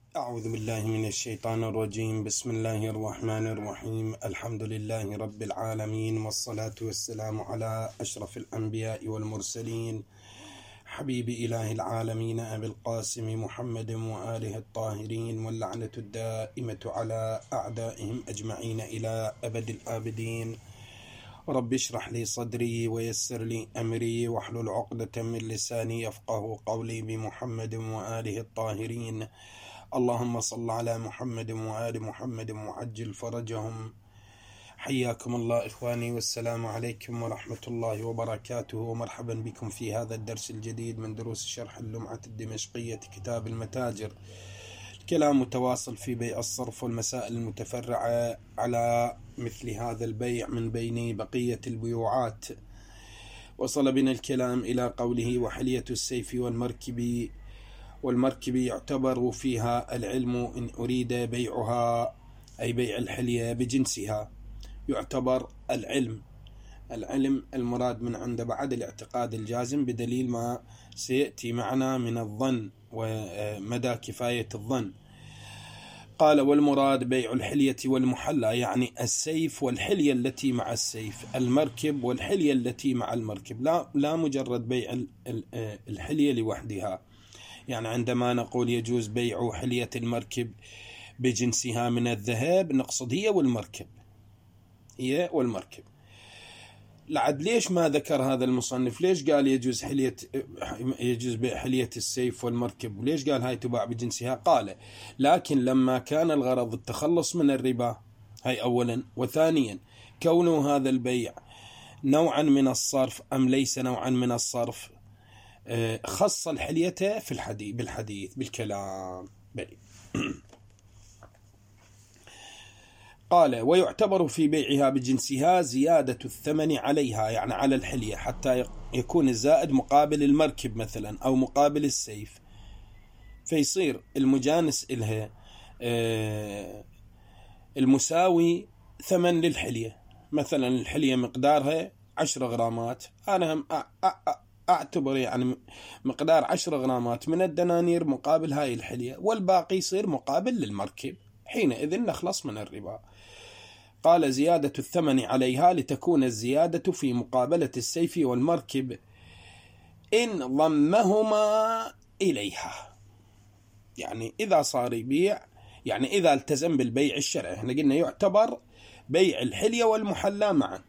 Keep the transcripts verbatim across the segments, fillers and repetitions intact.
أعوذ بالله من الشيطان الرجيم. بسم الله الرحمن الرحيم. الحمد لله رب العالمين، والصلاة والسلام على أشرف الأنبياء والمرسلين، حبيب إله العالمين أبي القاسم محمد وآله الطاهرين، واللعنة الدائمة على أعدائهم أجمعين إلى أبد الآبدين. رب اشرح لي صدري ويسر لي أمري واحلل عقدة من لساني يفقه قولي، بمحمد وآله الطاهرين. اللهم صل على محمد وآل محمد وعجل فرجهم. حياكم الله إخواني، والسلام عليكم ورحمة الله وبركاته، ومرحبا بكم في هذا الدرس الجديد من دروس شرح اللمعة الدمشقية كتاب المتاجر. الكلام متواصل في بيع الصرف والمسائل المتفرعة على مثل هذا البيع من بين بقية البيوعات. وصل بنا الكلام إلى قوله: وحلية السيف والمركب والمركب يعتبر فيها العلم إن أريد بيعها، أي بيع الحلية بجنسها. يعتبر العلم العلم المراد من عند بعد الاعتقاد الجازم، بدليل ما سيأتي معنا من الظن ومدى كفاية الظن. قال: والمراد بيع الحلية والمحلى، يعني السيف والحلية التي مع السيف، المركب والحلية التي مع المركب، لا لا مجرد بيع الحلية لوحدها. يعني عندما نقول يجوز بيع حلية المركب بجنسها من الذهب، نقصد هي والمركب هي والمركب. لعد ليش ما ذكر هذا المصنف؟ ليش قال يجوز حلية يجوز بيع حلية السيف والمركب، وليش قال هاي تباع بجنسها؟ قال: لكن لما كان الغرض التخلص من الربا، هاي أولا، وثانيا كونه هذا البيع نوعا من الصرف أم ليس نوعا من الصرف، خص الحلية في الحديث بالحديث بالكلام بلي. قال: ويعتبر في بيعها بجنسها زيادة الثمن عليها، يعني على الحلية، حتى يكون الزائد مقابل المركب مثلا أو مقابل السيف، فيصير المجانس إلها المساوي ثمن للحلية. مثلا الحلية مقدارها عشر غرامات، أنا هم أعتبر يعني مقدار عشر غرامات من الدنانير مقابل هاي الحلية، والباقي يصير مقابل للمركب، حينئذ نخلص من الربا. قال: زيادة الثمن عليها لتكون الزيادة في مقابلة السيف والمركب إن ضمهما إليها، يعني إذا صار يبيع، يعني إذا التزم بالبيع الشرعي. احنا قلنا يعتبر بيع الحلية والمحلى معا.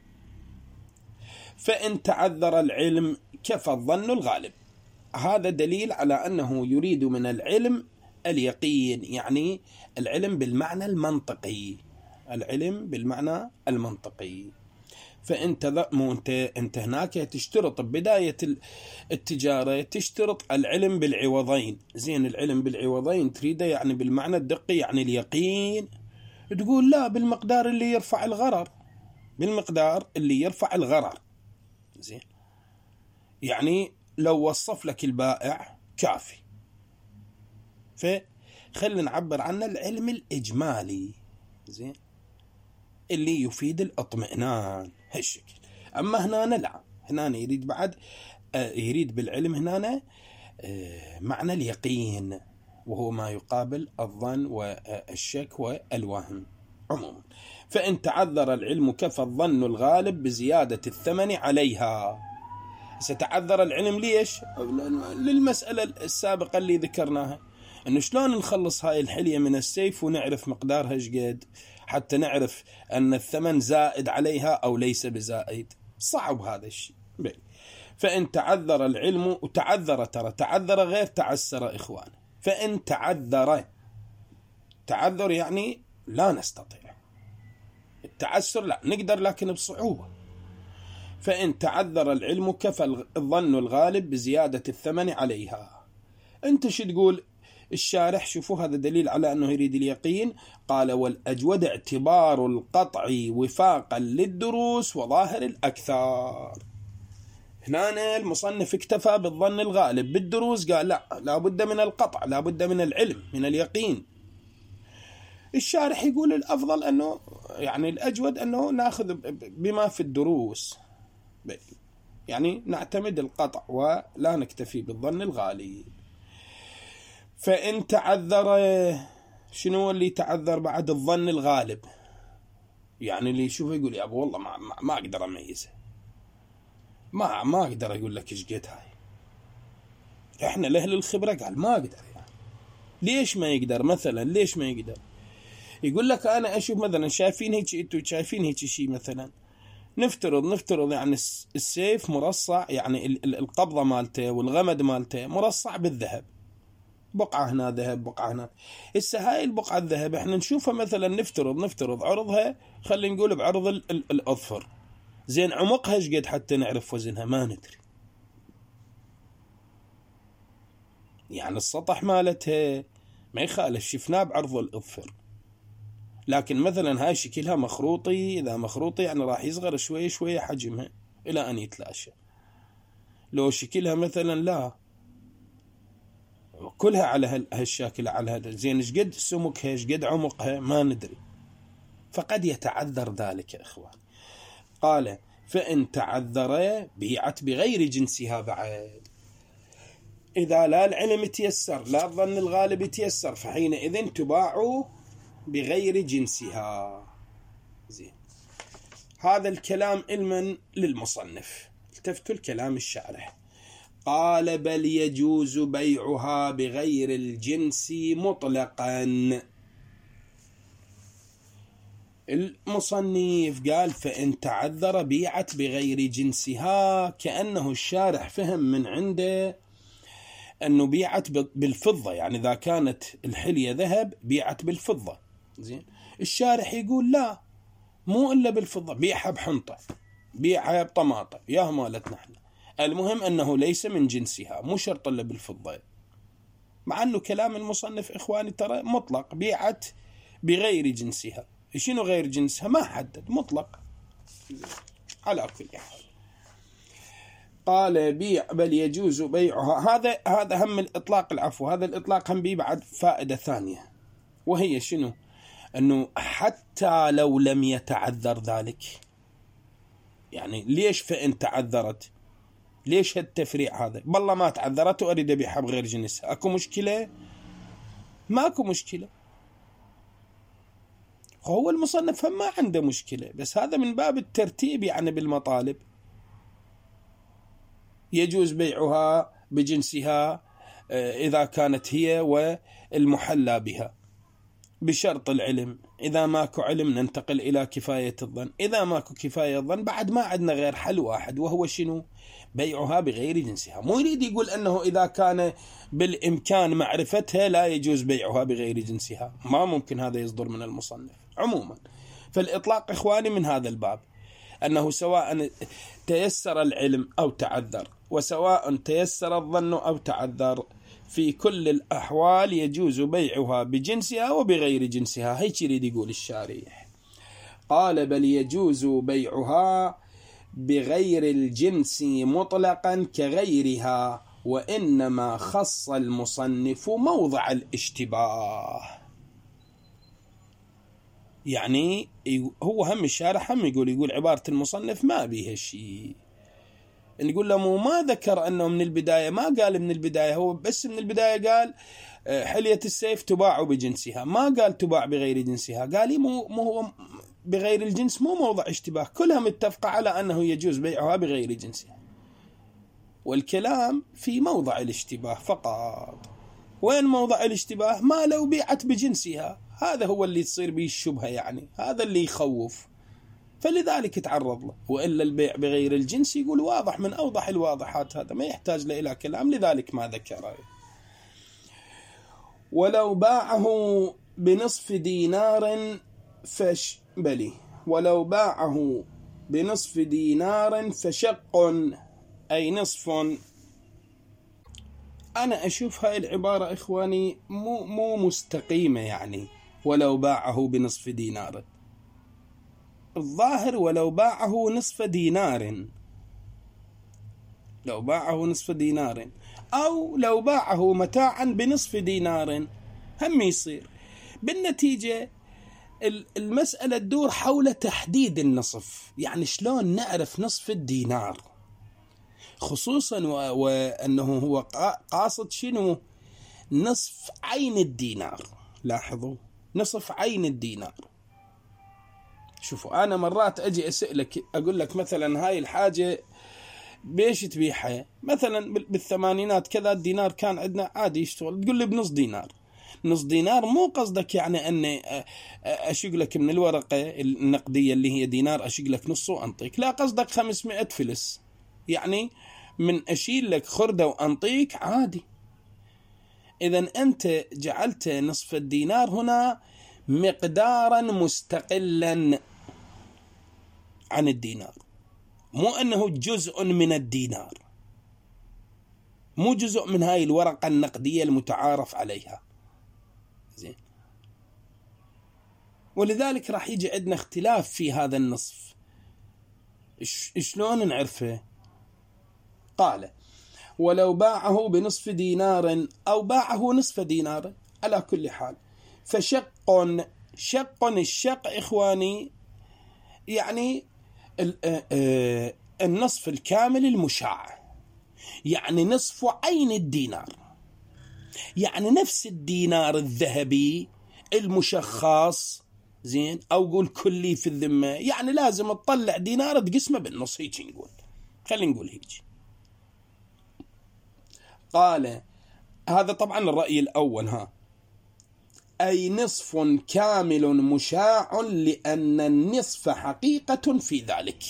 فإن تعذر العلم كفى الظن الغالب. هذا دليل على أنه يريد من العلم اليقين، يعني العلم بالمعنى المنطقي العلم بالمعنى المنطقي. فأنت مو أنت أنت هناك تشترط بداية التجارة، تشترط العلم بالعوضين. زين، العلم بالعوضين تريده يعني بالمعنى الدقي، يعني اليقين. تقول لا، بالمقدار اللي يرفع الغرر، بالمقدار اللي يرفع الغرر. زين، يعني لو وصف لك البائع كافي. فخلنا نعبر عنه العلم الإجمالي، زين، اللي يفيد الاطمئنان هالشكل. أما هنا لا، هنا يريد بعد يريد بالعلم هنا معنى اليقين، وهو ما يقابل الظن والشك والوهم عموما. فإن تعذر العلم كفى الظن الغالب بزيادة الثمن عليها. ستعذر العلم ليش؟ للمسألة السابقة اللي ذكرناها، إنه شلون نخلص هاي الحلية من السيف ونعرف مقدارها شقد، حتى نعرف أن الثمن زائد عليها أو ليس بزائد. صعب هذا الشيء. فإن تعذر العلم، وتعذر ترى تعذر غير تعسر إخوان. فإن تعذر، تعذر يعني لا نستطيع، التعسر لا نقدر لكن بصعوبة. فإن تعذر العلم كفى الظن الغالب بزيادة الثمن عليها. أنت شو تقول؟ الشارح شوفوا هذا دليل على أنه يريد اليقين. قال: والأجود اعتبار القطع وفاقا للدروس وظاهر الأكثر. هنا المصنف اكتفى بالظن الغالب، بالدروس قال لا، لا بد من القطع، لا بد من العلم، من اليقين. الشارح يقول الأفضل أنه يعني الأجود أنه نأخذ بما في الدروس، يعني نعتمد القطع ولا نكتفي بالظن الغالب. فإن تعذر، شنو اللي تعذر بعد؟ الظن الغالب، يعني اللي يشوفه يقول يا أبو والله ما, ما, ما أقدر أميزه، ما ما أقدر أقول لك إيش قد هاي. إحنا لأهل الخبرة قال ما أقدر. يعني ليش ما يقدر؟ مثلا ليش ما يقدر؟ يقول لك أنا أشوف مثلا شايفين هيك، أنتوا شايفين هيك شيء مثلا، نفترض نفترض يعني السيف مرصع، يعني القبضة مالته والغمد مالته مرصع بالذهب، بقعة هنا ذهب بقعة هنا. هسه هاي البقعة الذهب احنا نشوفها مثلا، نفترض نفترض عرضها، خلينا نقول بعرض الأظفر، زين عمقها ايش قد حتى نعرف وزنها؟ ما ندري. يعني السطح مالتها ما يخالف، شفناه بعرض الأظفر، لكن مثلا هاي شكلها مخروطي، إذا مخروطي يعني راح يصغر شوي شوي حجمها إلى أن يتلاشى. لو شكلها مثلا لا، كلها على هالشكل على هذا، زين ايش قد سمكها ايش قد عمقها ما ندري، فقد يتعذر ذلك يا إخوان. قال فإن تعذر بيعت بغير جنسها بعد. إذا لا العلم تيسر لا الظن الغالب تيسر، فحينئذ تباع بغير جنسها. زين، هذا الكلام علما للمصنف، التفتوا الكلام الشارح. قال بل يجوز بيعها بغير الجنس مطلقا. المصنف قال فإن تعذر بيعت بغير جنسها، كأنه الشارح فهم من عنده أنه بيعت بالفضة، يعني إذا كانت الحلية ذهب بيعت بالفضة. زين، الشارح يقول لا، مو إلا بالفضة، بيعها بحنطة، بيعها بطماطة، يا مالتنا احنا، المهم أنه ليس من جنسها، مو شرط إلا بالفضة. مع أنه كلام المصنف إخواني ترى مطلق، بيعت بغير جنسها. شنو غير جنسها؟ ما حدد، مطلق على كل حال. قال بيع بل يجوز بيعها. هذا هذا هم الإطلاق، العفو، هذا الإطلاق هم بيه بعد فائدة ثانية، وهي شنو؟ أنه حتى لو لم يتعذر ذلك، يعني ليش فإن تعذرت؟ ليش هالتفريع هذا؟ بالله ما تعذرت وأريد أبيعها بغير جنسها، أكو مشكلة؟ ماكو مشكلة. هو المصنف هم ما عنده مشكلة، بس هذا من باب الترتيب يعني بالمطالب. يجوز بيعها بجنسها إذا كانت هي والمحلى بها بشرط العلم. إذا ماكو علم ننتقل إلى كفاية الظن، إذا ماكو كفاية الظن بعد ما عندنا غير حل واحد، وهو شنو؟ بيعها بغير جنسها. مو يريد يقول أنه إذا كان بالإمكان معرفتها لا يجوز بيعها بغير جنسها، ما ممكن هذا يصدر من المصنف عموما. فالإطلاق إخواني من هذا الباب، أنه سواء تيسر العلم أو تعذر، وسواء تيسر الظن أو تعذر، في كل الأحوال يجوز بيعها بجنسها وبغير جنسها. هيك يريد يقول الشارح. قال بل يجوز بيعها بغير الجنس مطلقا كغيرها، وإنما خص المصنف موضع الاشتباه. يعني هو هم الشارح هم يقول يقول عبارة المصنف ما بيها شيء، نقول له مو ما ذكر أنه من البداية، ما قال من البداية، هو بس من البداية قال حلية السيف تباع بجنسها، ما قال تباع بغير جنسها. قال لي مو مو هو بغير الجنس مو موضع اشتباه، كلها متفقة على أنه يجوز بيعها بغير جنسها، والكلام في موضع الاشتباه فقط. وين موضع الاشتباه؟ ما لو بيعت بجنسها، هذا هو اللي تصير به الشبهة، يعني هذا اللي يخوف، فلذلك تعرض له. وإلا البيع بغير الجنس يقول واضح من أوضح الواضحات، هذا ما يحتاج له إلى كلام، لذلك ما ذكره. ولو باعه بنصف دينار فش بلي ولو باعه بنصف دينار فشق، أي نصف. أنا أشوف هاي العبارة إخواني مو مو مستقيمة، يعني ولو باعه بنصف دينار، الظاهر ولو باعه نصف دينار، لو باعه نصف دينار، أو لو باعه متاعا بنصف دينار هم يصير. بالنتيجة المسألة تدور حول تحديد النصف، يعني شلون نعرف نصف الدينار، خصوصا وأنه هو قاصد شنو؟ نصف عين الدينار. لاحظوا، نصف عين الدينار. شوفوا، أنا مرات أجي أسألك أقول لك مثلا هاي الحاجة بيش تبيعها؟ مثلا بالثمانينات كذا الدينار كان عندنا عادي يشتغل، تقول لي بنص دينار. نص دينار مو قصدك يعني أني أشق لك من الورقة النقدية اللي هي دينار أشق لك نصه وأنطيك، لا، قصدك خمسمائة فلس، يعني من أشيل لك خردة وأنطيك عادي. إذن أنت جعلت نصف الدينار هنا مقدارا مستقلا عن الدينار، مو أنه جزء من الدينار، مو جزء من هاي الورقة النقدية المتعارف عليها. زين، ولذلك راح يجي عندنا اختلاف في هذا النصف. شلون نعرفه؟ قال: ولو باعه بنصف دينار أو باعه نصف دينار، على كل حال فشق شق الشق إخواني يعني النصف الكامل المشاع، يعني نصف عين الدينار، يعني نفس الدينار الذهبي المشخص، زين، أو قول كلي في الذمة، يعني لازم تطلع دينار تقسمه بالنص، هيك نقول، خلينا نقول هيك. قال هذا طبعا الرأي الأول، ها، أي نصف كامل مشاع، لأن النصف حقيقة في ذلك.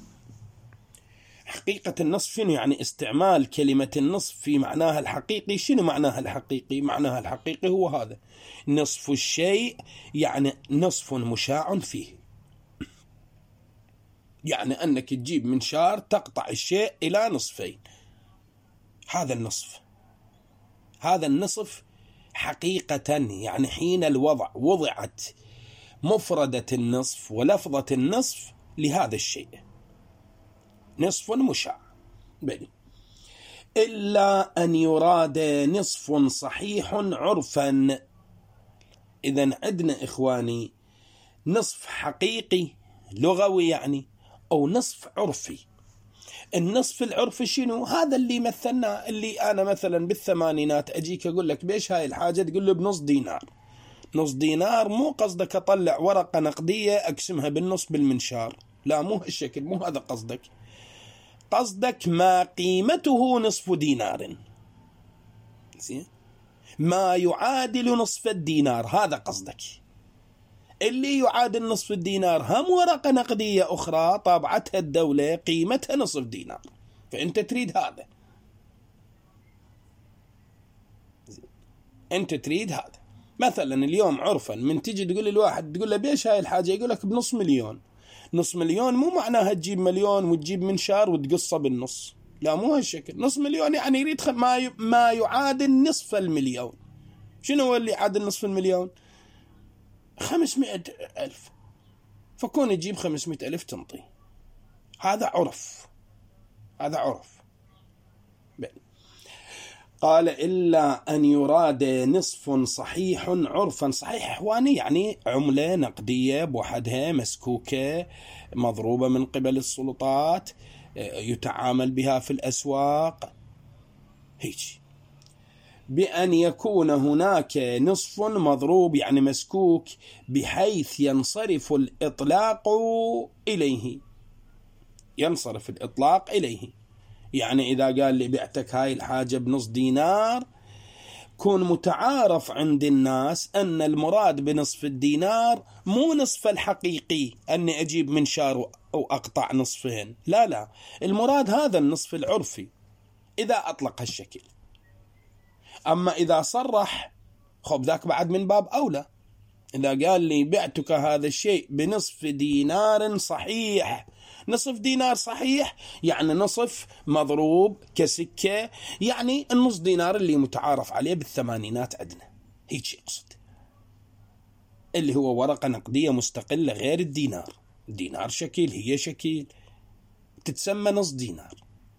حقيقة النصف شنو يعني؟ استعمال كلمة النصف في معناها الحقيقي. شنو معناها الحقيقي؟ معناها الحقيقي هو هذا، نصف الشيء، يعني نصف مشاع فيه، يعني أنك تجيب منشار تقطع الشيء إلى نصفين، هذا النصف. هذا النصف حقيقة، يعني حين الوضع وضعت مفردة النصف ولفظة النصف لهذا الشيء، نصف مشاع. بني إلا أن يراد نصف صحيح عرفا. إذن عندنا إخواني نصف حقيقي لغوي يعني، أو نصف عرفي. النصف العرفي شنو؟ هذا اللي مثلنا، اللي أنا مثلا بالثمانينات أجيك أقول لك بيش هاي الحاجة، تقول له بنص دينار. نص دينار مو قصدك أطلع ورقة نقدية أقسمها بالنص بالمنشار، لا، مو هالشكل، مو هذا قصدك. قصدك ما قيمته نصف دينار، زين، ما يعادل نصف الدينار، هذا قصدك. اللي يعادل نصف الدينار هم ورقة نقدية أخرى طابعتها الدولة قيمتها نصف دينار، فأنت تريد هذا، أنت تريد هذا. مثلا اليوم عرفا من تجي تقول للواحد، تقول له بيش هاي الحاجة، يقول لك بنص مليون. نص مليون مو معناها تجيب مليون وتجيب منشار وتقصه بالنص، لا، مو هالشكل. نص مليون يعني يريد ما ي... ما يعادل نصف المليون. شنو هو اللي يعادل نصف المليون؟ خمسمائة ألف، فكون يجيب خمسمائة ألف تنطي، هذا عرف، هذا عرف. بين. قال إلا أن يراد نصف صحيح عرفا. صحيح إخواني يعني عملة نقدية بوحدها مسكوكة مضروبة من قبل السلطات، يتعامل بها في الأسواق، هيك. بأن يكون هناك نصف مضروب يعني مسكوك بحيث ينصرف الإطلاق إليه، ينصرف الإطلاق إليه. يعني إذا قال لي بعتك هاي الحاجة بنص دينار، كون متعارف عند الناس أن المراد بنصف الدينار مو نصف الحقيقي أني أجيب منشار أو أقطع نصفين، لا لا، المراد هذا النصف العرفي إذا أطلق هالشكل. أما إذا صرح، خب ذاك بعد من باب أولى. إذا قال لي بعتك هذا الشيء بنصف دينار صحيح، نصف دينار صحيح يعني نصف مضروب كسكة، يعني النص دينار اللي متعارف عليه بالثمانينات عندنا، هيك يقصد، اللي هو ورقة نقدية مستقلة غير الدينار. الدينار شكل، هي شكل، تتسمى نص دينار،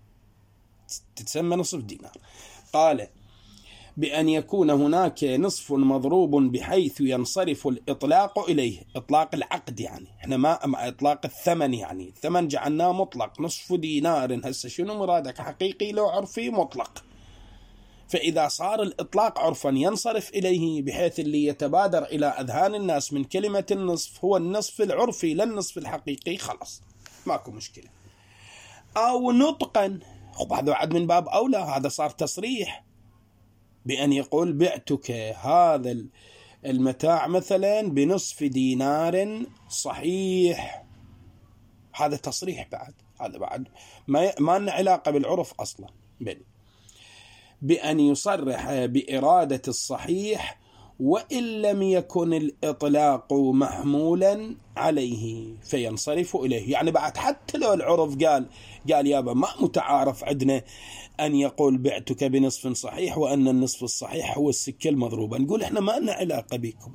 تتسمى نصف دينار. قال بأن يكون هناك نصف مضروب بحيث ينصرف الإطلاق إليه، إطلاق العقد يعني، إحنا ما إطلاق الثمن، يعني الثمن جعلناه مطلق، نصف دينار، هسه شنو مرادك، حقيقي لو عرفي؟ مطلق. فإذا صار الإطلاق عرفا ينصرف إليه، بحيث اللي يتبادر إلى أذهان الناس من كلمة النصف هو النصف العرفي لا النصف الحقيقي، خلاص ماكو مشكلة. أو نطقا، هذا بعد من باب أولى، هذا صار تصريح بأن يقول بعتك هذا المتاع مثلا بنصف دينار صحيح، هذا تصريح بعد، هذا بعد ما ما لنا علاقة بالعرف أصلا، بل بأن يصرح بإرادة الصحيح وإن لم يكن الإطلاق محمولا عليه فينصرف إليه. يعني بعد حتى لو العرف قال قال يابا ما متعارف عندنا أن يقول بعتك بنصف صحيح وأن النصف الصحيح هو السكة المضروبة، نقول إحنا ما لنا علاقة بكم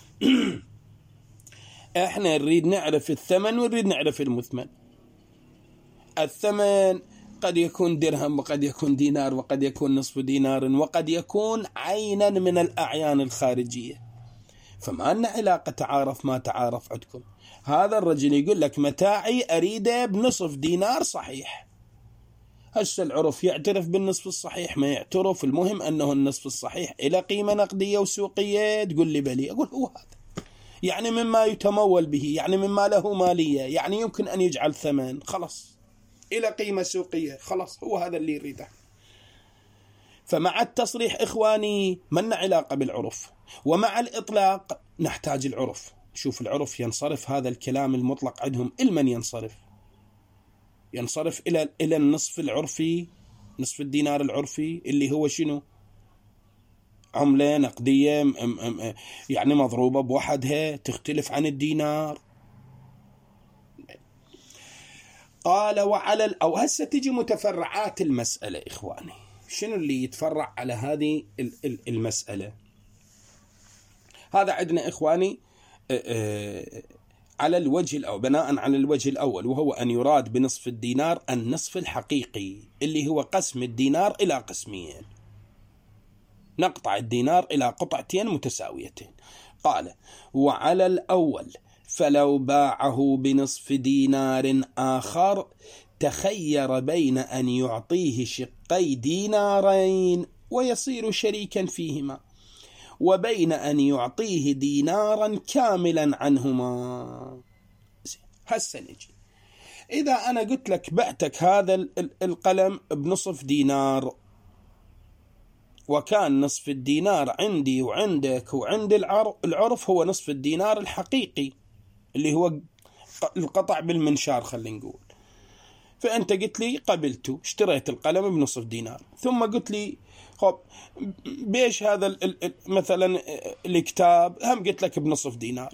إحنا نريد نعرف الثمن ونريد نعرف المثمن. الثمن قد يكون درهم وقد يكون دينار وقد يكون نصف دينار وقد يكون عينا من الأعيان الخارجية، فما لنا علاقة تعارف ما تعارف عندكم. هذا الرجل يقول لك متاعي أريده بنصف دينار صحيح، هسه العرف يعترف بالنصف الصحيح ما يعترف، المهم أنه النصف الصحيح إلى قيمة نقدية وسوقية، تقول لي بلي، أقول هو هذا، يعني مما يتمول به، يعني مما له مالية، يعني يمكن أن يجعل ثمن، خلاص إلى قيمة سوقية، خلاص هو هذا اللي يريده. فمع التصريح إخواني من علاقة بالعرف، ومع الإطلاق نحتاج العرف. شوف العرف ينصرف هذا الكلام المطلق عندهم المن ينصرف ينصرف إلى إلى النصف العرفي، نصف الدينار العرفي اللي هو شنو؟ عملة نقدية يعني مضروبة بوحدها تختلف عن الدينار. قال وعلى أو هسه تجي متفرعات المسألة إخواني، شنو اللي يتفرع على هذه المسألة؟ هذا عندنا إخواني على الوجه أو بناء على الوجه الأول، وهو أن يراد بنصف الدينار النصف الحقيقي اللي هو قسم الدينار إلى قسمين، نقطع الدينار إلى قطعتين متساويتين. قال وعلى الأول فلو باعه بنصف دينار آخر تخير بين أن يعطيه شقي دينارين ويصير شريكا فيهما، وبين أن يعطيه دينارا كاملا عنهما. هسه نجي، إذا أنا قلت لك بعتك هذا القلم بنصف دينار، وكان نصف الدينار عندي وعندك وعند العرف هو نصف الدينار الحقيقي اللي هو القطع بالمنشار خلينا نقول، فأنت قلت لي قبلته، اشتريت القلم بنصف دينار، ثم قلت لي خب بيش هذا مثلا الكتاب هم قلت لك بنصف دينار،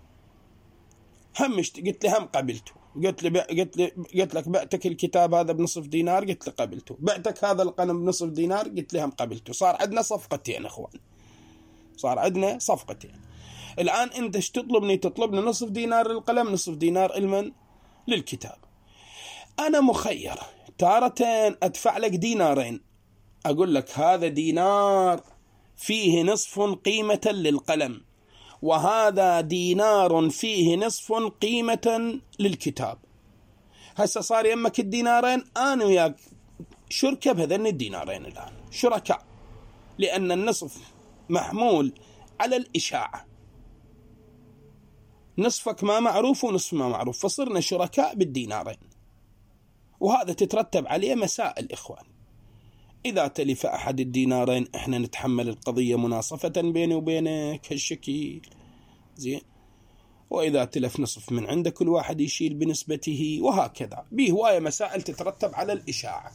هم قلت لي هم قبلته، قلت لي قلت لي قلت لك بعتك الكتاب هذا بنصف دينار، قلت لي قبلته، بعتك هذا القلم بنصف دينار، قلت لي هم قبلته، صار عندنا صفقتين اخوان، صار عندنا صفقتين. الآن أنت ايش تطلبني؟ تطلبني نصف دينار للقلم، نصف دينار المن للكتاب. أنا مخير، تارتين أدفع لك دينارين، أقول لك هذا دينار فيه نصف قيمة للقلم، وهذا دينار فيه نصف قيمة للكتاب. هسه صار يمك الدينارين، أنا وياك شركة بهذين الدينارين الآن، شركاء، لأن النصف محمول على الإشاعة، نصفك ما معروف ونصف ما معروف، فصرنا شركاء بالدينارين، وهذا تترتب عليه مسائل إخوان. إذا تلف أحد الدينارين إحنا نتحمل القضية مناصفة بيني وبينك هالشكل زين، وإذا تلف نصف من عندك كل واحد يشيل بنسبته، وهكذا بهواية مسائل تترتب على الإشاعة.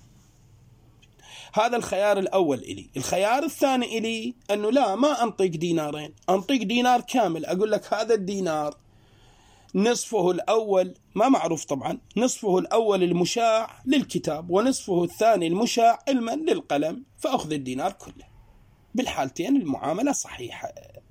هذا الخيار الأول إلي. الخيار الثاني إلي أنه لا، ما أنطيك دينارين، أنطيك دينار كامل، أقول لك هذا الدينار نصفه الأول ما معروف طبعا، نصفه الأول المشاع للكتاب ونصفه الثاني المشاع علما للقلم، فأخذ الدينار كله. بالحالتين المعاملة صحيحة.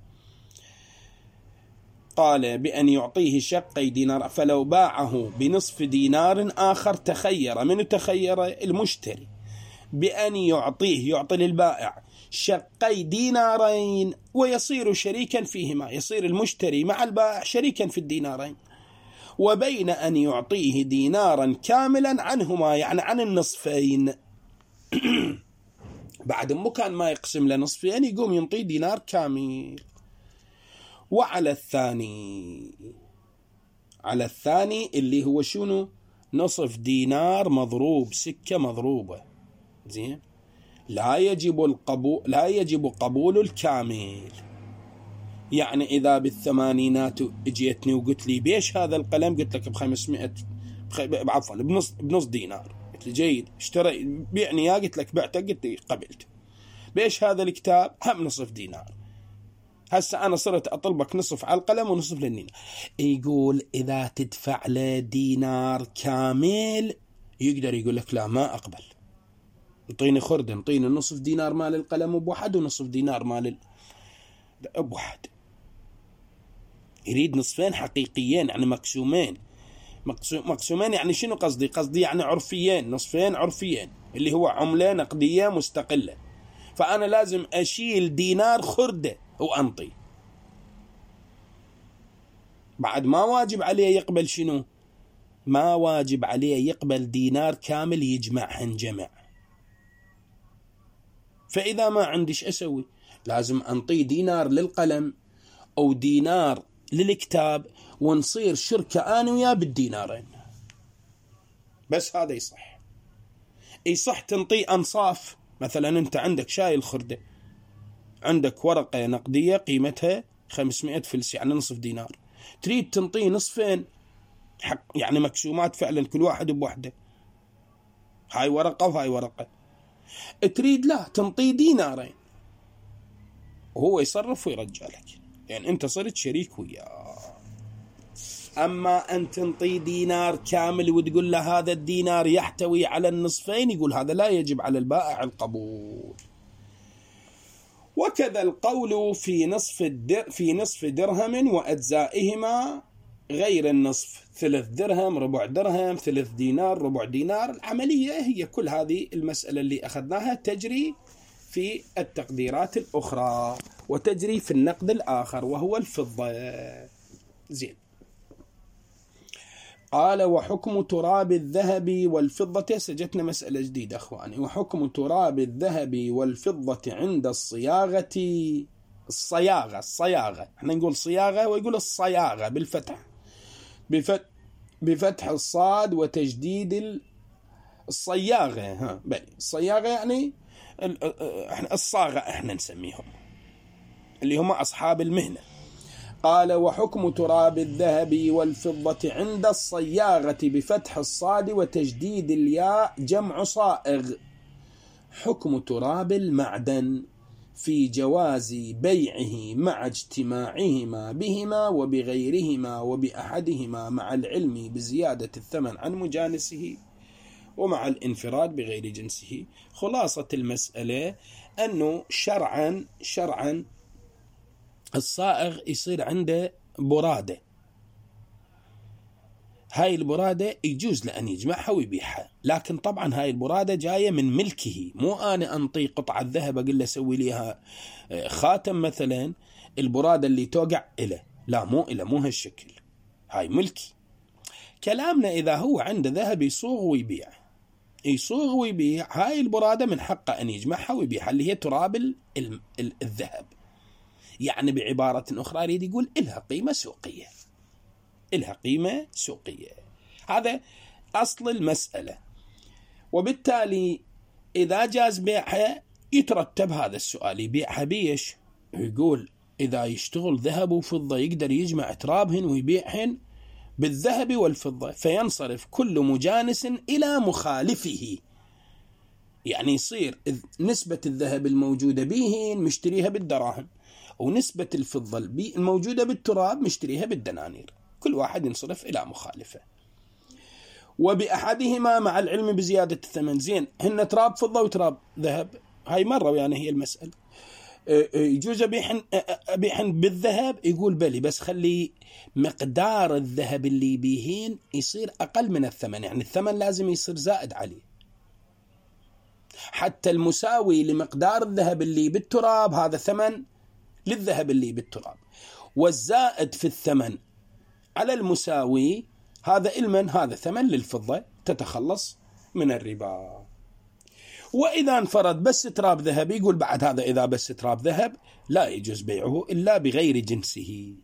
قال بأن يعطيه شقي دينار، فلو باعه بنصف دينار آخر تخير، من تخير؟ المشتري، بأن يعطيه، يعطي للبائع شقي دينارين ويصير شريكا فيهما، يصير المشتري مع البائع شريكا في الدينارين، وبين أن يعطيه دينارا كاملا عنهما، يعني عن النصفين بعد مكان ما يقسم له نصفين يقوم ينطي دينار كامل. وعلى الثاني، على الثاني اللي هو شنو؟ نصف دينار مضروب سكة مضروبة، زين، لا يجب القبول، لا يجب قبول الكامل. يعني إذا بالثمانينات اجيتني وقلت لي بيش هذا القلم، قلت لك بخمسمائة، عفوا بنص بنص دينار، قلت لي جيد، اشتري بيعني يا، قلت لك بعته، قلت لي قبلت. بيش هذا الكتاب؟ هم نصف دينار. هسه أنا صرت أطلبك نصف على القلم ونصف للنينة. يقول إذا تدفع له دينار كامل يقدر يقول لك لا ما أقبل، انطيني خردة، انطيني نصف دينار مال القلم بواحد ونصف دينار مال بواحد. يريد نصفين حقيقيين، يعني مقسومين. مقسومين يعني شنو قصدي؟ قصدي يعني عرفيين، نصفين عرفيين، اللي هو عملة نقدية مستقلة. فأنا لازم أشيل دينار خردة وأنطي. بعد ما واجب عليه يقبل شنو؟ ما واجب عليه يقبل دينار كامل يجمعهن جمع. فإذا ما عنديش أسوي؟ لازم أنطي دينار للقلم أو دينار للكتاب، ونصير شركة أنا وياه بالدينارين. بس هذا يصح. يصح تنطي أنصاف، مثلا أنت عندك شايل خردة، عندك ورقة نقدية قيمتها خمسمائة فلس، يعني نصف دينار، تريد تنطي نصفين حق، يعني مقسومات فعلا كل واحد بوحدة، هاي ورقة وهاي ورقة. تريد لا تنطي دينارين وهو يصرف ويرجع لك، يعني أنت صرت شريك وياه. أما أن تنطي دينار كامل وتقول له هذا الدينار يحتوي على النصفين، يقول هذا لا يجب على البائع القبول. وكذا القول في نصف الدر في نصف درهم وأجزائهما غير النصف، ثلث درهم، ربع درهم، ثلث دينار، ربع دينار. العملية هي كل هذه المسألة اللي أخذناها تجري في التقديرات الأخرى وتجري في النقد الآخر وهو الفضة. زين. قال وحكم تراب الذهب والفضة، سجتنا مسألة جديدة أخواني. وحكم تراب الذهب والفضة عند الصياغة، الصياغة الصياغة احنا نقول صياغة ويقول الصياغة بالفتح، بفتح, بفتح الصاد وتجديد الصياغة. ها بل الصياغة يعني احنا الصاغة احنا نسميهم اللي هم أصحاب المهنة. قال وحكم تراب الذهب والفضة عند الصياغة بفتح الصاد وتجديد الياء جمع صائغ. حكم تراب المعدن في جواز بيعه مع اجتماعهما بهما وبغيرهما وبأحدهما مع العلم بزيادة الثمن عن مجانسه ومع الانفراد بغير جنسه. خلاصة المسألة أنه شرعا شرعا الصائغ يصير عنده برادة، هاي البرادة يجوز لأن يجمعها ويبيعها، لكن طبعا هاي البرادة جاية من ملكه، مو أنا أنطي قطعة ذهب أقول له سوي ليها خاتم مثلا، البرادة اللي توقع إله، لا مو إله، مو هالشكل، هاي ملكي. كلامنا إذا هو عنده ذهب يصوغ ويبيع، يصوغ ويبيع، هاي البرادة من حقه أن يجمعها ويبيعها، اللي هي تراب الذهب. يعني بعبارة أخرى يريد يقول إلها قيمة سوقية، إلها قيمة سوقية. هذا أصل المسألة. وبالتالي إذا جاز بيعها يترتب هذا السؤال، يبيعها بيش؟ يقول إذا يشتغل ذهب وفضة يقدر يجمع ترابهن ويبيعهن بالذهب والفضة، فينصرف كل مجانس إلى مخالفه، يعني يصير نسبة الذهب الموجودة بيهن مشتريها بالدراهم، ونسبة الفضة الموجودة بالتراب مشتريها بالدنانير، كل واحد ينصرف إلى مخالفة. وبأحدهما مع العلم بزيادة الثمن. زين، هن تراب فضة وتراب ذهب، هاي مرة يعني هي المسألة. يجوز أبيحن, أبيحن بالذهب؟ يقول بلي، بس خلي مقدار الذهب اللي بيهين يصير أقل من الثمن، يعني الثمن لازم يصير زائد عليه، حتى المساوي لمقدار الذهب اللي بالتراب هذا ثمن للذهب اللي بالتراب، والزائد في الثمن على المساوي هذا المن هذا ثمن للفضة، تتخلص من الربا. وإذا انفرد بس تراب ذهب، يقول بعد هذا إذا بس تراب ذهب لا يجوز بيعه إلا بغير جنسه.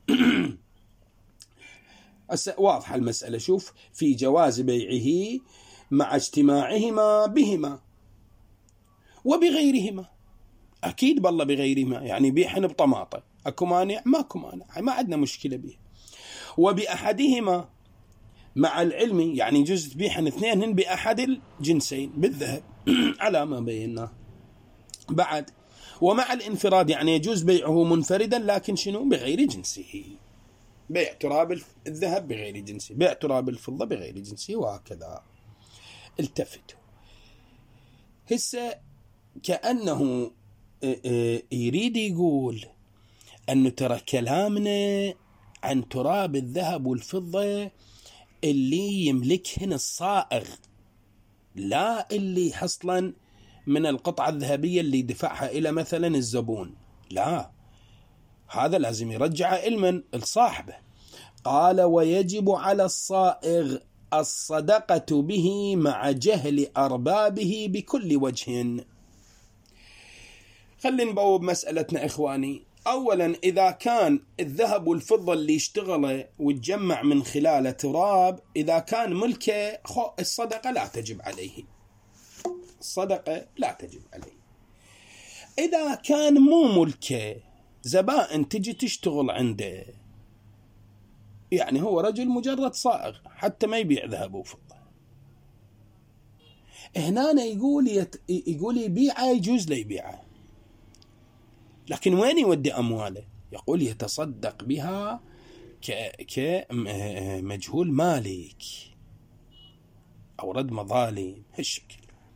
واضحة المسألة. شوف، في جواز بيعه مع اجتماعهما بهما وبغيرهما. أكيد بالله بغيرهما، يعني بيحن بطماطة أكو مانع؟ ماكو مانع، ما عندنا مشكلة به. وبأحدهما مع العلم، يعني يجوز تبيحن اثنين بأحد الجنسين بالذهب على ما بيناه. بعد ومع الانفراد، يعني يجوز بيعه منفردا لكن شنو؟ بغير جنسه. بيع تراب الذهب بغير جنسه، بيع تراب الفضة بغير جنسه، وهكذا. التفتوا هسه كأنه يريد يقول أنه ترى كلامنا عن تراب الذهب والفضة اللي يملكهن الصائغ، لا اللي حصلا من القطعة الذهبية اللي دفعها إلى مثلا الزبون، لا، هذا لازم يرجع علما لصاحبه. قال ويجب على الصائغ الصدقة به مع جهل أربابه بكل وجه. خلينا نبوب مسألتنا إخواني. أولا، إذا كان الذهب والفضة اللي يشتغله وتجمع من خلاله تراب، إذا كان ملكه الصدقة لا تجب عليه، الصدقة لا تجب عليه. إذا كان مو ملكه، زبائن تجي تشتغل عنده، يعني هو رجل مجرد صائغ حتى ما يبيع ذهب وفضة، هنا يقول يت... يقول يبيعه، يجوز له يبيعه، لكن وين يودي أمواله؟ يقول يتصدق بها كمجهول مالك أو رد مظالم هالشكل.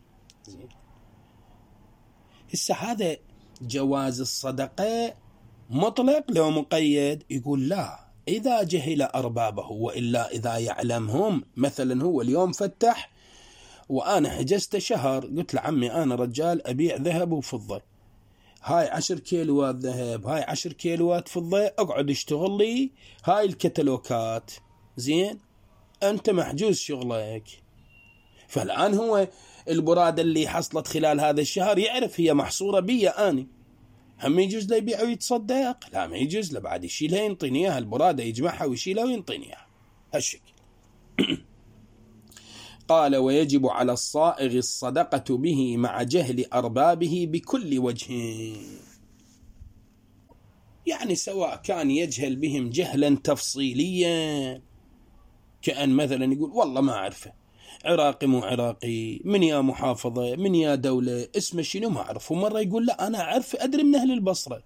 هسه هذا جواز الصدقة مطلق لو مقيد؟ يقول لا، إذا جهل أربابه، وإلا إذا يعلمهم. مثلا هو اليوم فتح وأنا حجزت شهر، قلت له عمي أنا رجال أبيع ذهب وفضة، هاي عشر كيلوات ذهب، هاي عشر كيلوات فضة، اقعد اشتغل لي هاي الكتالوكات، زين أنت محجوز شغلك. فالآن هو البرادة اللي حصلت خلال هذا الشهر يعرف هي محصورة بي أنا، هم يجوز له يبيع ويتصدق؟ لا، ما يجوز له، بعد يشيلها ينطيني اياها، البرادة يجمعها ويشيلها وينطيني اياها هالشكل. قال ويجب على الصائغ الصدقة به مع جهل أربابه بكل وجه، يعني سواء كان يجهل بهم جهلا تفصيليا، كأن مثلا يقول والله ما أعرفه، عراقي مو عراقي، من يا محافظة، من يا دولة، اسمه شنو ما أعرف. ومرة يقول لا أنا أعرف، أدري من أهل البصرة،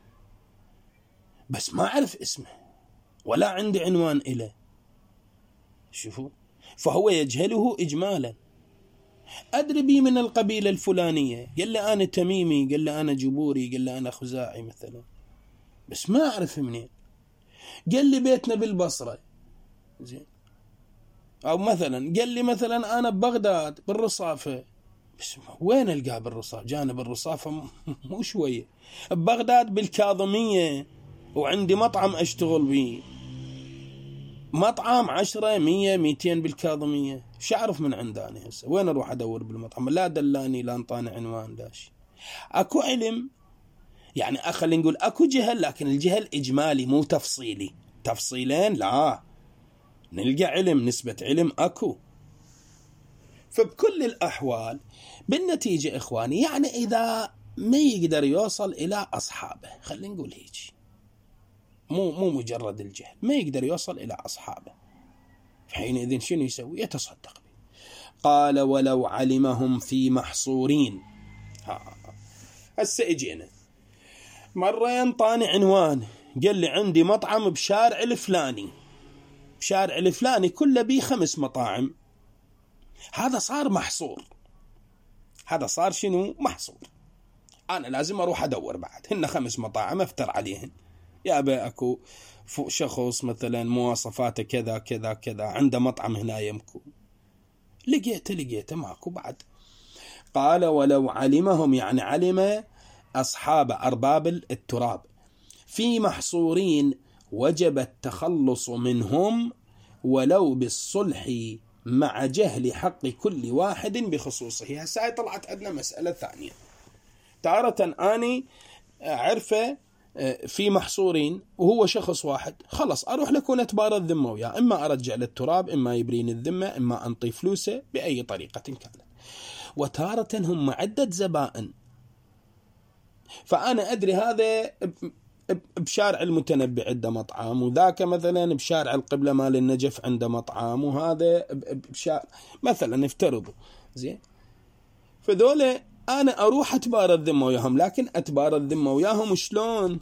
بس ما أعرف اسمه ولا عندي عنوان إله. شوفوا، فهو يجهله إجمالا. أدري بي من القبيلة الفلانية، قال لي أنا تميمي، قال لي أنا جبوري، قال لي أنا خزاعي مثلا، بس ما أعرف منين. قال لي بيتنا بالبصرة، زين، أو مثلا قال لي مثلا أنا ببغداد بالرصافة، بس وين ألقاه بالرصافة؟ جانب الرصافة مو شوية، ببغداد بالكاظمية، وعندي مطعم أشتغل به، مطعم عشرة مية ميتين بالكاظمية، شعرف من عنداني هسه وين أروح أدور بالمطعم؟ لا دلاني، لا انطاني عنوان، لا شيء. أكو علم، يعني أخلي نقول أكو جهل، لكن الجهل إجمالي مو تفصيلي. تفصيلين لا، نلقى علم، نسبة علم أكو. فبكل الأحوال بالنتيجة إخواني، يعني إذا ما يقدر يوصل إلى أصحابه، خلينا نقول هيك، مو مو مجرد الجهل، ما يقدر يوصل إلى أصحابه، حينئذ شنو يسوي؟ يتصدق به. قال ولو علمهم في محصورين. ها هسه اجينا مرة ينطاني عنوان، قال لي عندي مطعم بشارع الفلاني، بشارع الفلاني كله بيه خمس مطاعم، هذا صار محصور، هذا صار شنو؟ محصور. أنا لازم أروح أدور بعد، هن خمس مطاعم أفتر عليهن، يا أبا أكو شخص مثلا مواصفاته كذا كذا كذا، عنده مطعم هنا يمكو، لقيته لقيته ماكو بعد. قال ولو علمهم، يعني علم أصحاب أرباب التراب في محصورين، وجب التخلص منهم ولو بالصلح مع جهل حق كل واحد بخصوصه. هسه طلعت عندنا مسألة ثانية. تارة أني عرفه في محصورين وهو شخص واحد، خلص أروح لكون أتبارى الذمة وياه، إما أرجع للتراب، إما يبرين الذمة، إما أنطي فلوسه بأي طريقة كانت. وتارة هم عدة زبائن، فأنا أدري هذا بشارع المتنبي عنده مطعم، وذاك مثلا بشارع القبلة مال النجف عنده مطعم، وهذا بشارع مثلا افترضوا زين. فذولا أنا أروح أتبارى الذمة وياهم، لكن أتبارى الذمة وياهم شلون؟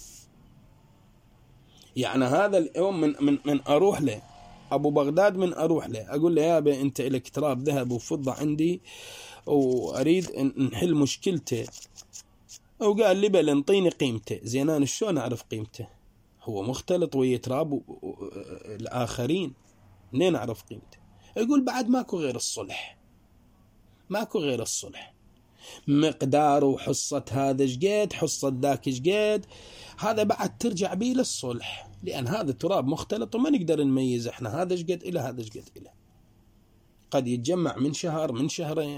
يعني هذا اليوم من من من أروح له أبو بغداد، من أروح له أقول له يا أبي أنت إلك تراب ذهب وفضة عندي وأريد نحل مشكلته، وقال لي بل انطيني قيمته. زين أنا شلون أعرف قيمته؟ هو مختلط ويا تراب الآخرين، منين أعرف قيمته؟ يقول بعد ماكو غير الصلح، ماكو غير الصلح، مقدار وحصة هذا شقد، حصة ذاك شقد، هذا بعد ترجع بيه للصلح، لأن هذا تراب مختلط وما نقدر نميز احنا هذا شقد إلى هذا شقد إلى، قد يتجمع من شهر من شهرين.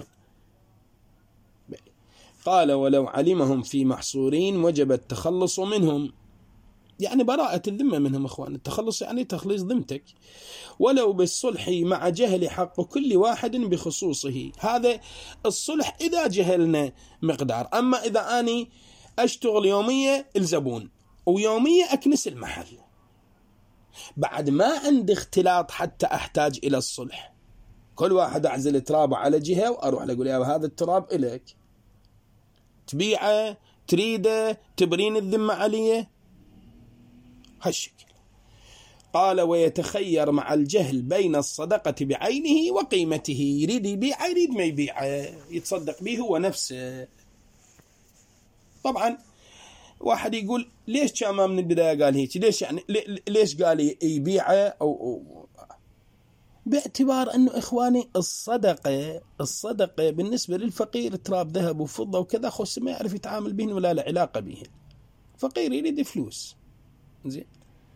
قال ولو علمهم في محصورين وجب التخلص منهم، يعني براءة الذمة منهم اخوان، التخلص يعني تخليص ذمتك، ولو بالصلح مع جهل حق كل واحد بخصوصه. هذا الصلح إذا جهلنا مقدار، أما إذا أني أشتغل يومية الزبون ويومية أكنس المحل، بعد ما عندي اختلاط حتى أحتاج إلى الصلح، كل واحد أعزل ترابه على جهة وأروح لأقول يا هذا التراب إليك، تبيعه تريده تبرين الذمة عليه هالشكل. قال ويتخير مع الجهل بين الصدقة بعينه وقيمته، يريد يبيع يريد ما يبيع، يتصدق به هو نفسه. طبعا واحد يقول ليش كان من البداية قال هيك، ليش يعني ليش قال يبيعه أو, أو باعتبار أنه إخواني الصدقة الصدقة بالنسبة للفقير تراب ذهب وفضة وكذا خص ما يعرف يتعامل بهن ولا له علاقة بهن، فقير يريد فلوس زين.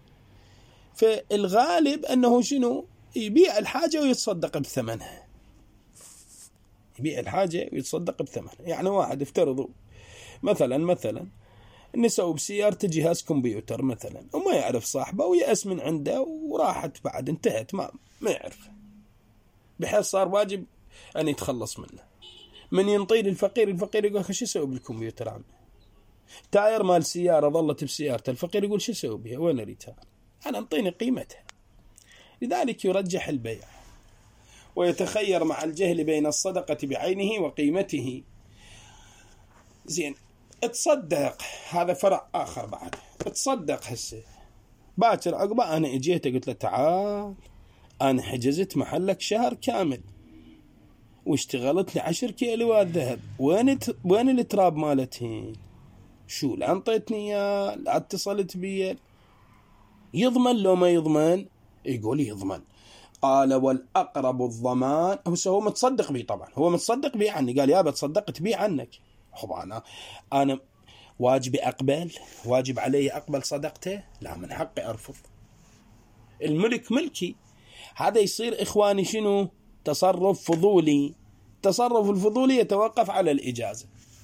فالغالب أنه شنو يبيع الحاجة ويتصدق بثمنها، يبيع الحاجة ويتصدق بثمنها. يعني واحد افترضوا مثلا مثلا نسوا بسيارة جهاز كمبيوتر مثلا وما يعرف صاحبه ويأس من عنده وراحت بعد انتهت ما ما يعرف، بحيث صار واجب أن يتخلص منه. من ينطي للفقير، الفقير يقول شو يسوي بالكمبيوتر عمي؟ تاير مال سيارة ظلت بسيارته، الفقير يقول شو يسوي بها؟ وين أريدها؟ أنا انطيني قيمتها. لذلك يرجح البيع ويتخير مع الجهل بين الصدقة بعينه وقيمته. زين اتصدق، هذا فرع آخر بعد، اتصدق هسه باكر عقبه أنا اجيت قلت له تعال أنا حجزت محلك شهر كامل واشتغلت لي عشر كيلوات ذهب، وين وين التراب مالتهن؟ شو لا انطيتني اياه لا اتصلت بي؟ يضمن لو ما يضمن؟ يقول يضمن. قال والأقرب الضمان، هو متصدق بي طبعا، هو متصدق بي عني، قال يا بتصدقت بي عنك، خب أنا أنا واجبي أقبل، واجب علي أقبل صدقته؟ لا، من حقي أرفض، الملك ملكي. هذا يصير إخواني شنو؟ تصرف فضولي. تصرف الفضولي يتوقف على الإجازة.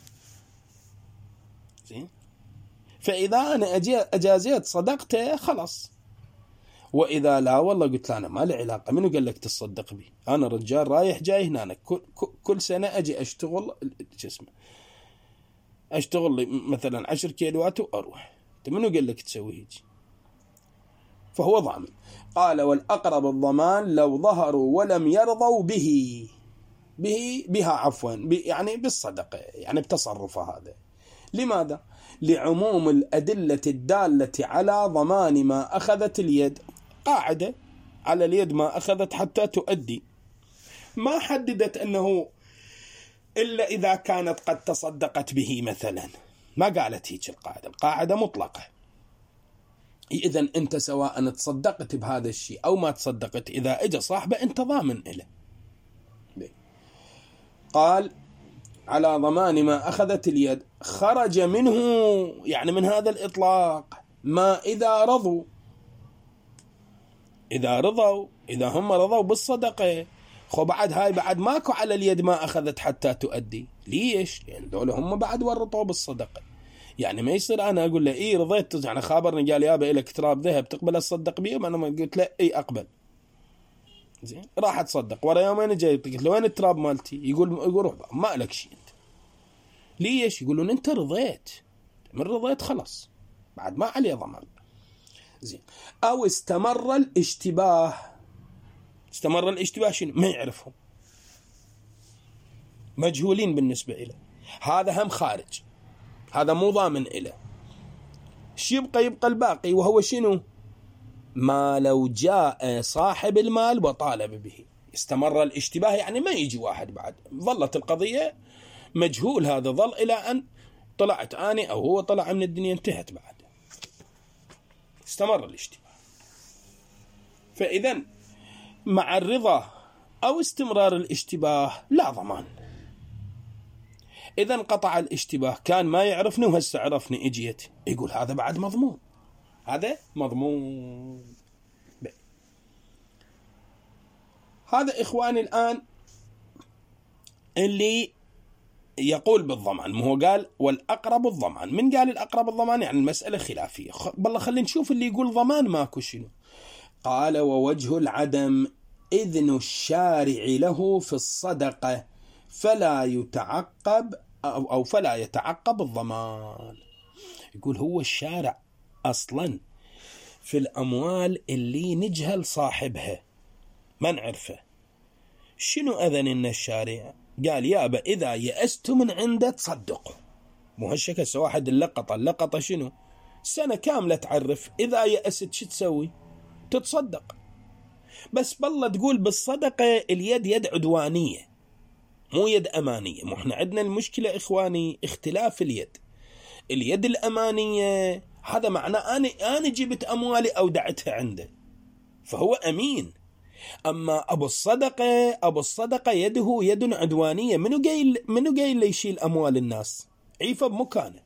زين، فإذا أنا أجازيت صدقته خلاص، وإذا لا والله قلت له أنا ما لي علاقة، منو قال لك تصدق بي؟ أنا رجال رايح جاي هنا، كل, كل سنة أجي أشتغل جسمه أشتغل لي مثلا عشر كيلوات وأروح، أنت منو قال لك تسوي هيك؟ فهو ضامن. قال والأقرب الضمان لو ظهروا ولم يرضوا به به بها عفوا يعني بالصدقة، يعني بتصرف هذا. لماذا؟ لعموم الأدلة الدالة على ضمان ما أخذت اليد. قاعدة على اليد ما أخذت حتى تؤدي، ما حددت أنه إلا إذا كانت قد تصدقت به مثلا، ما قالت هيك القاعدة، القاعدة مطلقة. إذن أنت سواء تصدقت بهذا الشيء أو ما تصدقت، إذا إجا صاحبه أنت ضامن إله. قال على ضمان ما أخذت اليد، خرج منه يعني من هذا الإطلاق ما إذا رضوا، إذا رضوا إذا هم رضوا بالصدقة خو بعد هاي بعد ماكو على اليد ما أخذت حتى تؤدي. ليش؟ لأن يعني دول هم بعد ورطوا بالصدقة. يعني ما يصير أنا أقول له إيه رضيت، يعني خابرني قال يابا إلك تراب ذهب تقبل أصدق بيه، أنا ما قلت له إيه أقبل، زين راح أتصدق ورا يومين جاي قلت له وين التراب مالتي؟ يقول يقول روح ما لك شيء أنت. ليش؟ يقولون أنت رضيت، من رضيت خلاص بعد ما عليه ضمان. زين. أو استمر الاشتباه. استمر الاشتباه شنو؟ ما يعرفهم، مجهولين بالنسبة إليه، هذا هم خارج، هذا مو ضامن إله. شو يبقى؟ يبقى الباقي وهو شنو؟ ما لو جاء صاحب المال وطالب به. استمر الاشتباه يعني ما يجي واحد بعد، ظلت القضية مجهول، هذا ظل إلى أن طلعت أنا أو هو طلع من الدنيا، انتهت بعد، استمر الاشتباه. فإذا مع الرضا أو استمرار الاشتباه لا ضمان. إذا انقطع الاشتباه، كان ما يعرفني وهسه عرفني اجيت، يقول هذا بعد مضمون، هذا مضمون. بي. هذا إخواني الآن اللي يقول بالضمان. ما هو قال والأقرب الضمان، من قال الأقرب الضمان يعني المسألة خلافية. بالله خلينا نشوف اللي يقول ضمان ماكو شنو. قال ووجه العدم إذن الشارع له في الصدقة فلا يتعقب أو, أو فلا يتعقب الضمان. يقول هو الشارع أصلا في الأموال اللي نجهل صاحبها ما نعرفه، شنو أذن إن الشارع؟ قال يابا إذا يأست من عنده تصدقوا. مو هالشكل واحد اللقطة اللقطة شنو؟ سنة كاملة تعرف، إذا يأست شو تسوي؟ تتصدق. بس بالله تقول بالصدقة اليد يد عدوانية مو يد أمانية. مو احنا عندنا المشكلة إخواني اختلاف اليد. اليد الأمانية هذا معناه أنا أنا جبت أموالي أودعتها عنده فهو أمين. أما أبو الصدقة أبو الصدقة يده يد عدوانية. منو قايل منو قايل لي يشيل أموال الناس؟ عيفة بمكانه،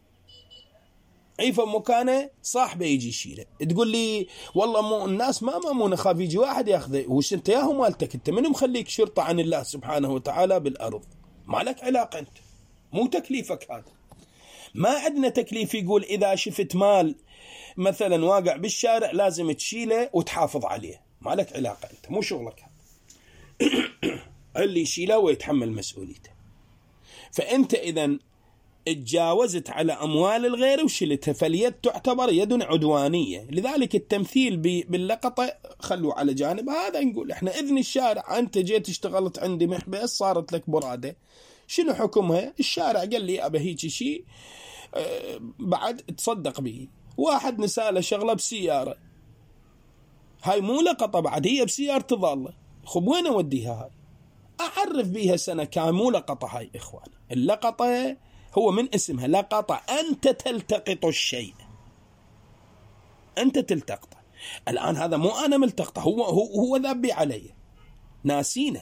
عيفة بمكانه صاحبه يجي يشيله. تقول لي والله مو الناس ما مامون، خاف يجي واحد ياخذه. وش انت ياهو مالتك؟ انت منو مخليك شرطة عن الله سبحانه وتعالى بالأرض؟ ما لك علاقة انت، مو تكليفك هذا. ما عندنا تكليف يقول إذا شفت مال مثلا واقع بالشارع لازم تشيله وتحافظ عليه. ما لك علاقة انت، مو شغلك هذا. اللي يشيله ويتحمل مسؤوليته. فأنت إذن اتجاوزت على أموال الغير وشلتها فاليد تعتبر يد عدوانية. لذلك التمثيل باللقطة خلوا على جانب. هذا نقول احنا إذن الشارع. أنت جيت اشتغلت عندي محبس صارت لك برادة، شنو حكمها؟ الشارع قال لي أبا هيك شيء أه بعد تصدق به. واحد نساله شغلة بسيارة، هاي مو لقطة بعد، هي بسيارة ضالة، خب وين أوديها؟ هاي أعرف بيها سنة كاملة. مو لقطة هاي إخوان. اللقطة هو من اسمها لقطة، أنت تلتقط الشيء، أنت تلتقطه. الآن هذا مو أنا ملتقطه، هو هو هو ذابي علي ناسينه.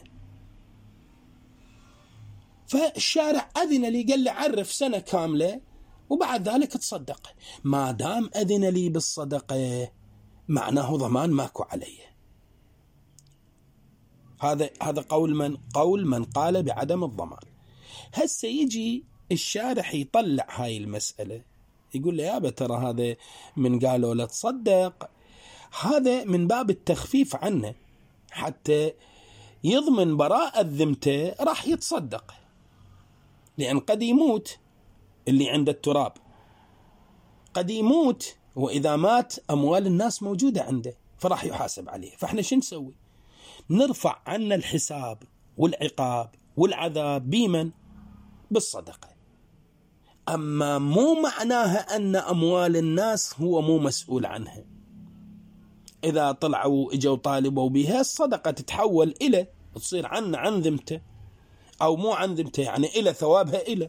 فالشارع أذن لي قال لي عرف سنة كاملة وبعد ذلك تصدق. ما دام أذن لي بالصدقة معناه ضمان ماكو عليه. هذا هذا قول من قول من قال بعدم الضمان. هسه يجي الشارع يطلع هاي المسألة يقول له يابا ترى هذا من قالوا لا تصدق، هذا من باب التخفيف عنه حتى يضمن براءة ذمته راح يتصدق. لأن قد يموت اللي عند التراب، قد يموت وإذا مات أموال الناس موجودة عنده فراح يحاسب عليه. فإحنا شو نسوي؟ نرفع عنا الحساب والعقاب والعذاب بمن؟ بالصدقة. أما مو معناها أن أموال الناس هو مو مسؤول عنها. إذا طلعوا إجوا طالبوا بها الصدقة تتحول إلى تصير عنا عن ذمته أو مو عن ذمته، يعني إلى ثوابها إلى،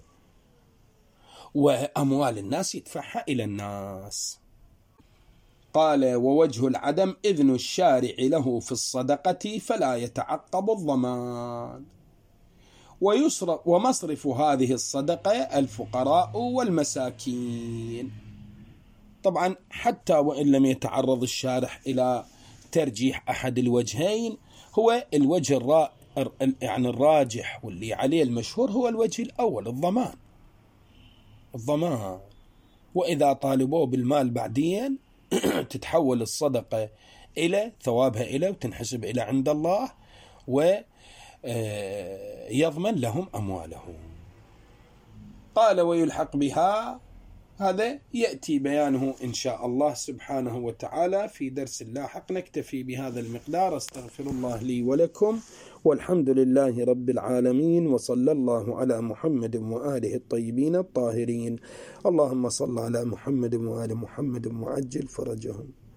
وأموال الناس يدفعها إلى الناس. قال ووجه العدم إذن الشارع له في الصدقة فلا يتعقب الضمان. ويصرف ومصرف هذه الصدقة الفقراء والمساكين. طبعا حتى وإن لم يتعرض الشارح إلى ترجيح أحد الوجهين، هو الوجه يعني الراجح واللي عليه المشهور هو الوجه الأول، الضمان. الضمان، وإذا طالبوه بالمال بعدين تتحول الصدقة إلى ثوابها إلى وتنحسب إلى عند الله، ويضمن لهم أموالهم. قال ويلحق بها، هذا يأتي بيانه إن شاء الله سبحانه وتعالى في درس لاحق. نكتفي بهذا المقدار. استغفر الله لي ولكم، والحمد لله رب العالمين، وصلى الله على محمد وآله الطيبين الطاهرين. اللهم صل على محمد وآل محمد وعجل فرجهم.